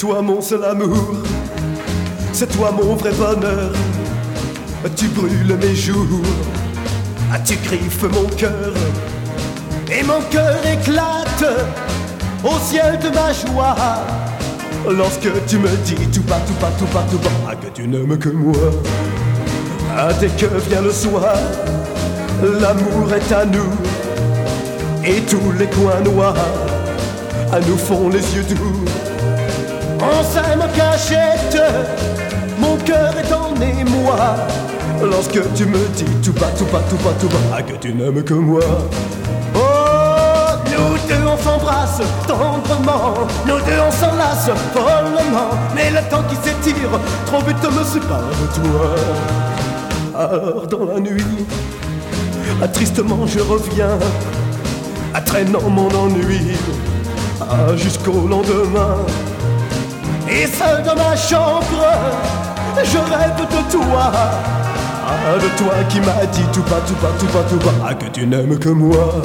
toi mon seul amour, c'est toi mon vrai bonheur. Tu brûles mes jours, tu griffes mon cœur, et mon cœur éclate au ciel de ma joie. Lorsque tu me dis tout bas, tout bas, tout bas, tout bas, que tu n'aimes que moi. Dès que vient le soir, l'amour est à nous, et tous les coins noirs nous font les yeux doux. On s'aime en cachette, mon cœur est en émoi. Lorsque tu me dis tout bas, tout bas, tout bas, tout bas, que tu n'aimes que moi. Oh, nous deux on s'embrasse tendrement, nous deux on s'enlace follement, mais le temps qui s'étire trop vite me sépare de toi. Alors dans la nuit, tristement je reviens, traînant mon ennui jusqu'au lendemain. Et seul dans ma chambre, je rêve de toi qui m'as dit tout bas, tout bas, tout bas, tout bas, que tu n'aimes que moi.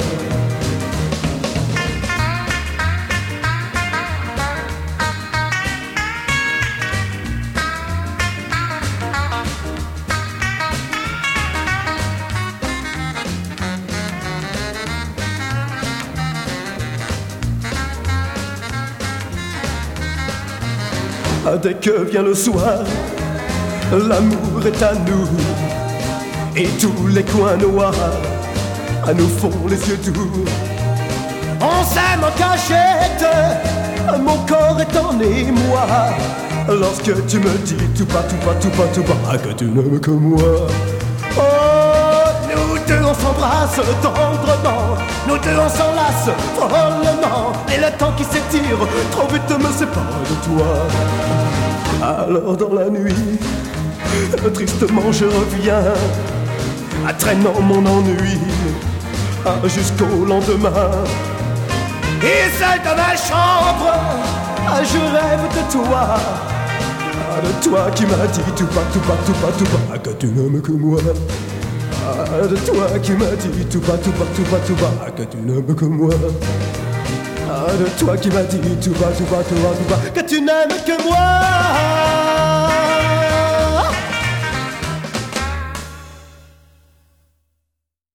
Dès que vient le soir, l'amour est à nous, et tous les coins noirs nous font les yeux doux. On s'aime en cachette, mon corps est en émoi. Lorsque tu me dis tout bas, tout bas, tout bas, tout bas, que tu n'aimes que moi. Oh, nous deux on s'embrasse tendrement, nous deux on s'enlace follement, et le temps qui s'étire trop vite me sépare de toi. Alors dans la nuit, tristement je reviens, traînant mon ennui jusqu'au lendemain. Et seul dans ma chambre, je rêve de toi qui m'as dit tout bas, tout bas, tout bas, tout bas, que tu n'aimes que moi. De toi qui m'as dit tout bas, tout bas, tout bas, tout bas, que tu n'aimes que moi. De toi qui m'as dit tout bas, tout bas, tout bas, tout bas, que tu n'aimes que moi.